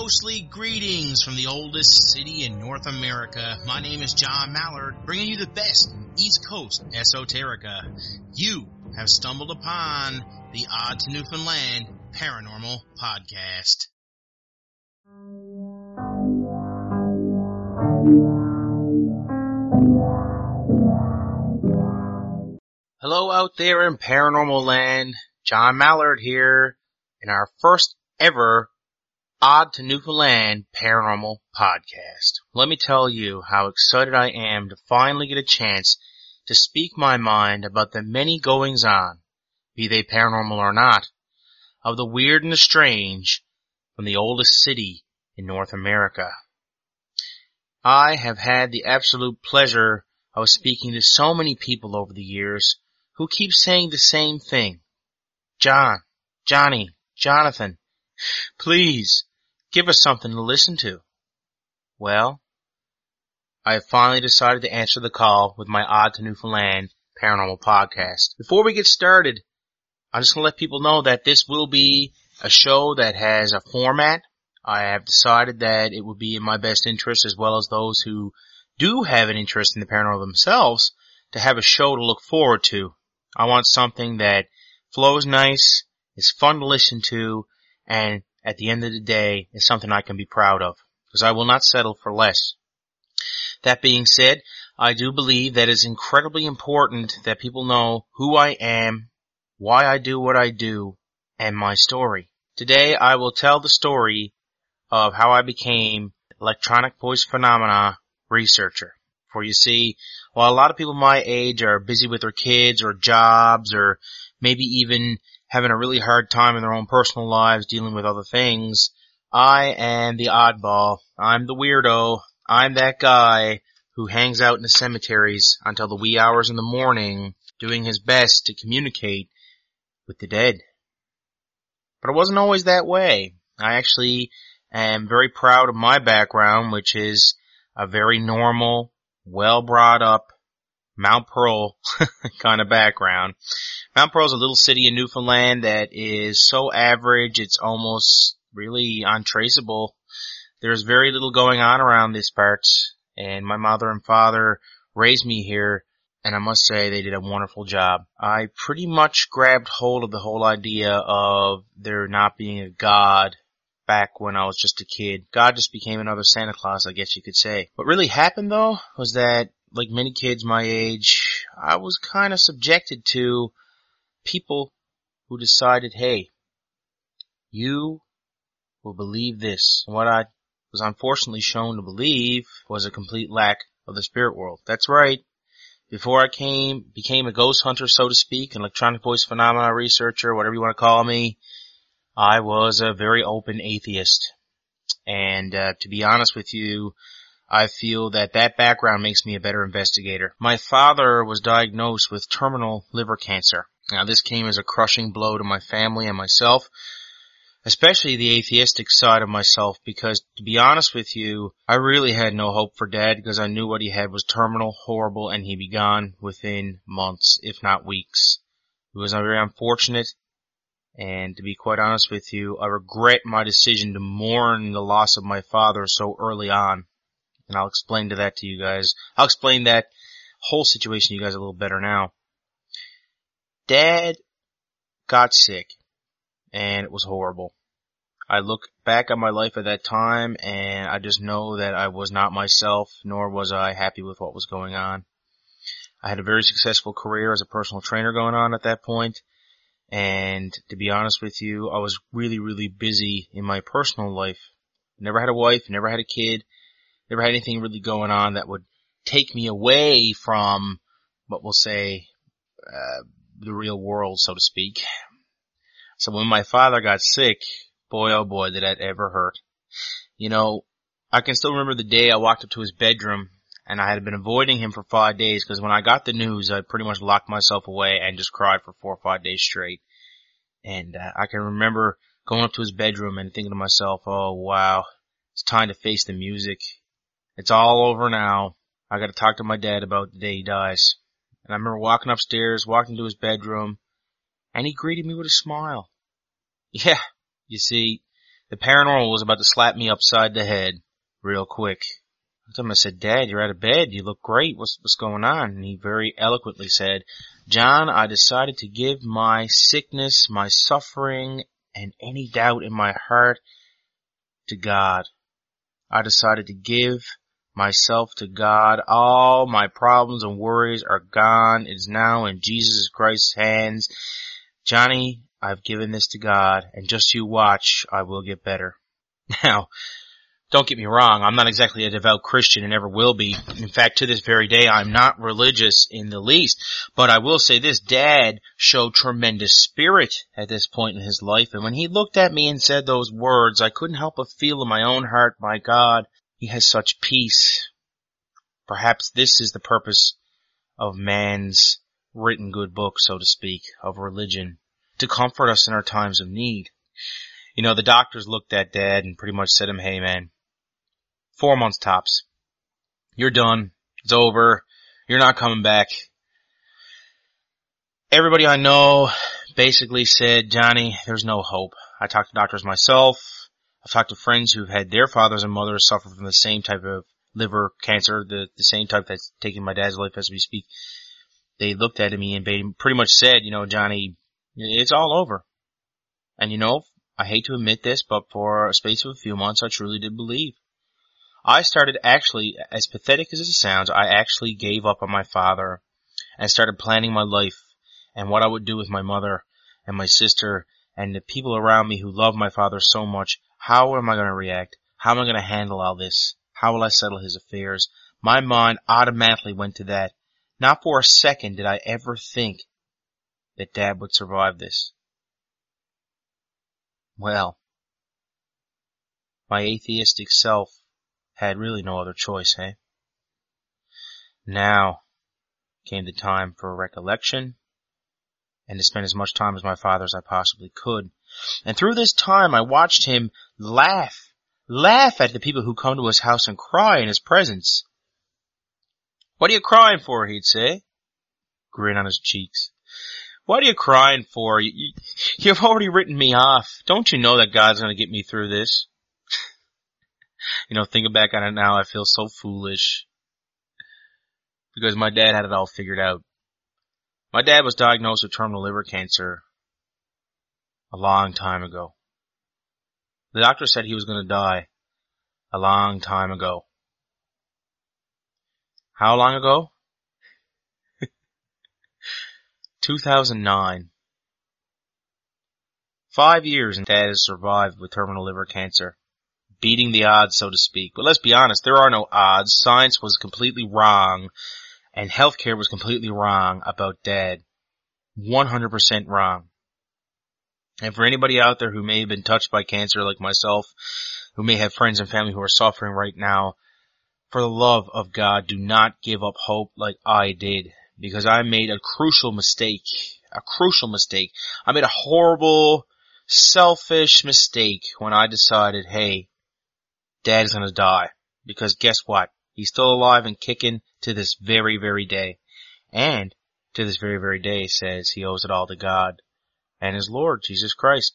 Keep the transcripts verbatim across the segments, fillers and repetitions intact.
ghostly greetings from the oldest city in North America. My name is John Mallard, bringing you the best in East Coast esoterica. You have stumbled upon the Odd to Newfoundland Paranormal Podcast. Hello out there in paranormal land. John Mallard here in our first ever Odd to Newfoundland Paranormal Podcast. Let me tell you how excited I am to finally get a chance to speak my mind about the many goings-on, be they paranormal or not, of the weird and the strange from the oldest city in North America. I have had the absolute pleasure of speaking to so many people over the years who keep saying the same thing. John, Johnny, Jonathan, please, give us something to listen to. Well, I have finally decided to answer the call with my Odd to Newfoundland Paranormal Podcast. Before we get started, I'm just going to let people know that this will be a show that has a format. I have decided that it would be in my best interest, as well as those who do have an interest in the paranormal themselves, to have a show to look forward to. I want something that flows nice, is fun to listen to, and at the end of the day, is something I can be proud of, because I will not settle for less. That being said, I do believe that it's incredibly important that people know who I am, why I do what I do, and my story. Today, I will tell the story of how I became electronic voice phenomena researcher. For you see, while a lot of people my age are busy with their kids or jobs or maybe even having a really hard time in their own personal lives dealing with other things, I am the oddball. I'm the weirdo. I'm that guy who hangs out in the cemeteries until the wee hours in the morning doing his best to communicate with the dead. But it wasn't always that way. I actually am very proud of my background, which is a very normal, well brought up Mount Pearl kind of background. Mount Pearl is a little city in Newfoundland that is so average it's almost really untraceable. There's very little going on around this part, and my mother and father raised me here, and I must say they did a wonderful job. I pretty much grabbed hold of the whole idea of there not being a God back when I was just a kid. God just became another Santa Claus, I guess you could say. What really happened, though, was that, like many kids my age, I was kind of subjected to people who decided, hey, you will believe this. And what I was unfortunately shown to believe was a complete lack of the spirit world. That's right. Before I came, became a ghost hunter, so to speak, an electronic voice phenomena researcher, whatever you want to call me, I was a very open atheist. And uh, to be honest with you, I feel that that background makes me a better investigator. My father was diagnosed with terminal liver cancer. Now, this came as a crushing blow to my family and myself, especially the atheistic side of myself, because, to be honest with you, I really had no hope for Dad, because I knew what he had was terminal, horrible, and he'd be gone within months, if not weeks. It was very unfortunate, and to be quite honest with you, I regret my decision to mourn the loss of my father so early on. And I'll explain to that to you guys. I'll explain that whole situation to you guys a little better now. Dad got sick, and it was horrible. I look back at my life at that time, and I just know that I was not myself, nor was I happy with what was going on. I had a very successful career as a personal trainer going on at that point, and to be honest with you, I was really, really busy in my personal life. Never had a wife, never had a kid, never had anything really going on that would take me away from what we'll say uh, the real world, so to speak. So when my father got sick, boy oh boy did that ever hurt. You know, I can still remember the day I walked up to his bedroom, and I had been avoiding him for five days because when I got the news, I pretty much locked myself away and just cried for four or five days straight. And uh, I can remember going up to his bedroom and thinking to myself, oh wow, it's time to face the music. It's all over now. I got to talk to my dad about the day he dies. And I remember walking upstairs, walking to his bedroom, and he greeted me with a smile. Yeah, you see, The paranormal was about to slap me upside the head real quick. I told him, I said, Dad, you're out of bed. You look great. What's, what's going on? And he very eloquently said, John, I decided to give my sickness, my suffering, and any doubt in my heart to God. I decided to give myself to God. All my problems and worries are gone. It is now in Jesus Christ's hands. Johnny, I've given this to God, and just you watch, I will get better. Now, don't get me wrong, I'm not exactly a devout Christian and never will be. In fact, to this very day, I'm not religious in the least. But I will say this, Dad showed tremendous spirit at this point in his life. And when he looked at me and said those words, I couldn't help but feel in my own heart, my God, he has such peace. Perhaps this is the purpose of man's written good book, so to speak, of religion, to comfort us in our times of need. You know, the doctors looked at Dad and pretty much said to him, hey man, four months tops. You're done. It's over. You're not coming back. Everybody I know basically said, Johnny, there's no hope. I talked to doctors myself. I've talked to friends who've had their fathers and mothers suffer from the same type of liver cancer, the, the same type that's taking my dad's life as we speak. They looked at me and pretty much said, you know, Johnny, it's all over. And you know, I hate to admit this, but for a space of a few months, I truly did believe. I started actually, as pathetic as it sounds, I actually gave up on my father and started planning my life and what I would do with my mother and my sister and the people around me who love my father so much. How am I going to react? How am I going to handle all this? How will I settle his affairs? My mind automatically went to that. Not for a second did I ever think that Dad would survive this. Well, my atheistic self had really no other choice, eh? Now came the time for recollection and to spend as much time as my father as I possibly could. And through this time, I watched him laugh, laugh at the people who come to his house and cry in his presence. What are you crying for, he'd say, grin on his cheeks. What are you crying for? You, you, you've already written me off. Don't you know that God's going to get me through this? You know, thinking back on it now, I feel so foolish. Because my dad had it all figured out. My dad was diagnosed with terminal liver cancer a long time ago. The doctor said he was going to die a long time ago. How long ago? two thousand nine. Five years and Dad has survived with terminal liver cancer. Beating the odds, so to speak. But let's be honest, there are no odds. Science was completely wrong, and healthcare was completely wrong about Dad. one hundred percent wrong. And for anybody out there who may have been touched by cancer like myself, who may have friends and family who are suffering right now, for the love of God, do not give up hope like I did. Because I made a crucial mistake. A crucial mistake. I made a horrible, selfish mistake when I decided, hey, Dad's gonna die. Because guess what? He's still alive and kicking to this very, very day. And to this very, very day says he owes it all to God and his Lord, Jesus Christ.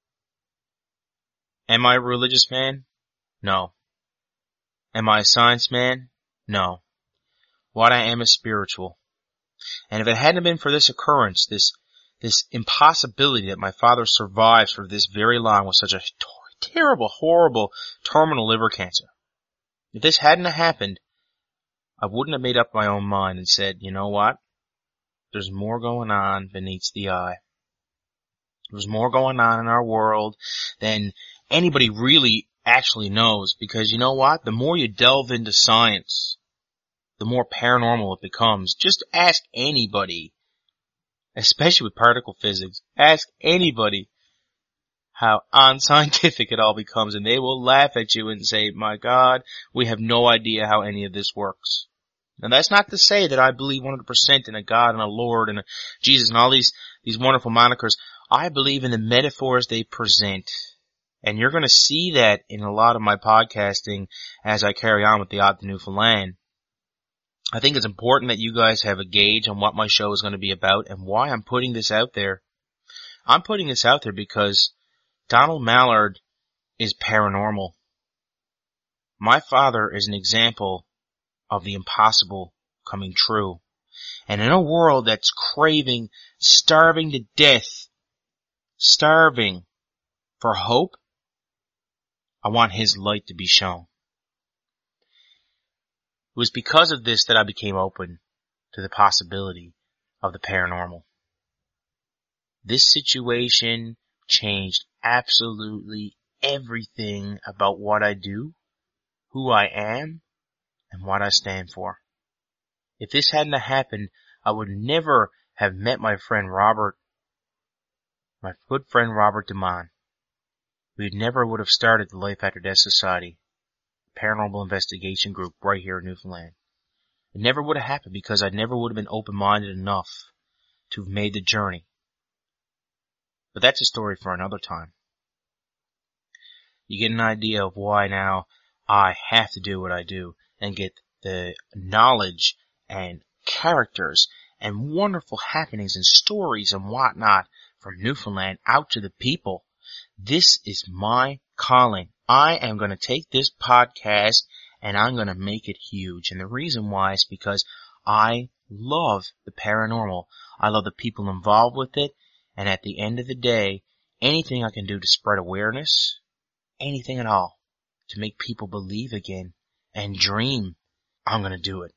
Am I a religious man? No. Am I a science man? No. What I am is spiritual. And if it hadn't been for this occurrence, this this impossibility that my father survives for this very long with such a terrible, horrible terminal liver cancer, if this hadn't happened, I wouldn't have made up my own mind and said, you know what? There's more going on beneath the eye. There's more going on in our world than anybody really actually knows. Because you know what? The more you delve into science, the more paranormal it becomes. Just ask anybody, especially with particle physics, ask anybody how unscientific it all becomes, and they will laugh at you and say, my God, we have no idea how any of this works. And that's not to say that I believe one hundred percent in a God and a Lord and a Jesus and all these, these wonderful monikers. I believe in the metaphors they present. And you're going to see that in a lot of my podcasting as I carry on with the Odd to Newfoundland. I think it's important that you guys have a gauge on what my show is going to be about and why I'm putting this out there. I'm putting this out there because Donald Mallard is paranormal. My father is an example of the impossible coming true. And in a world that's craving, starving to death, starving for hope, I want his light to be shown. It was because of this that I became open to the possibility of the paranormal. This situation changed absolutely everything about what I do, who I am, and what I stand for. If this hadn't happened, I would never have met my friend Robert, my good friend Robert DeMond. We never would have started the Life After Death Society, paranormal investigation group right here in Newfoundland. It never would have happened because I never would have been open-minded enough to have made the journey. But that's a story for another time. You get an idea of why now I have to do what I do and get the knowledge and characters and wonderful happenings and stories and whatnot from Newfoundland out to the people. This is my calling. I am going to take this podcast and I'm going to make it huge. And the reason why is because I love the paranormal. I love the people involved with it. And at the end of the day, anything I can do to spread awareness, anything at all, to make people believe again and dream, I'm going to do it.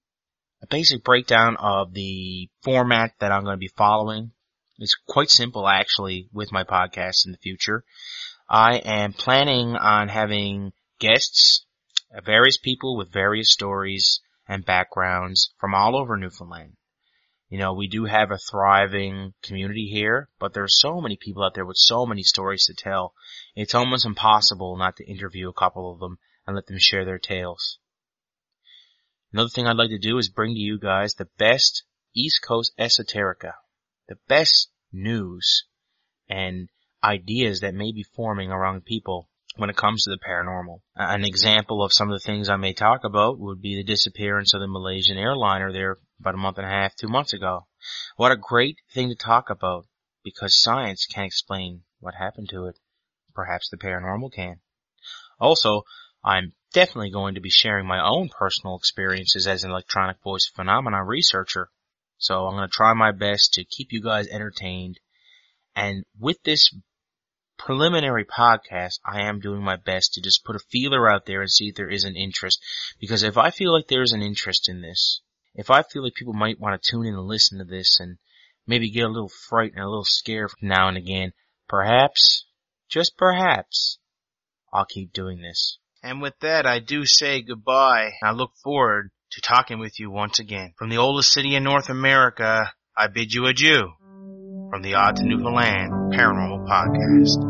A basic breakdown of the format that I'm going to be following is quite simple, actually, with my podcast in the future. I am planning on having guests, various people with various stories and backgrounds from all over Newfoundland. You know, we do have a thriving community here, but there's so many people out there with so many stories to tell. It's almost impossible not to interview a couple of them and let them share their tales. Another thing I'd like to do is bring to you guys the best East Coast esoterica, the best news and ideas that may be forming around people when it comes to the paranormal. An example of some of the things I may talk about would be the disappearance of the Malaysian airliner there about a month and a half, two months ago. What a great thing to talk about, because science can't explain what happened to it. Perhaps the paranormal can. Also, I'm definitely going to be sharing my own personal experiences as an electronic voice phenomena researcher. So I'm going to try my best to keep you guys entertained. And with this preliminary podcast, I am doing my best to just put a feeler out there and see if there is an interest. Because if I feel like there's an interest in this, if I feel like people might want to tune in and listen to this and maybe get a little frightened and a little scared now and again, perhaps, just perhaps, I'll keep doing this. And with that, I do say goodbye. I look forward to talking with you once again. From the oldest city in North America, I bid you adieu from the Odd to Newfoundland Paranormal Podcast.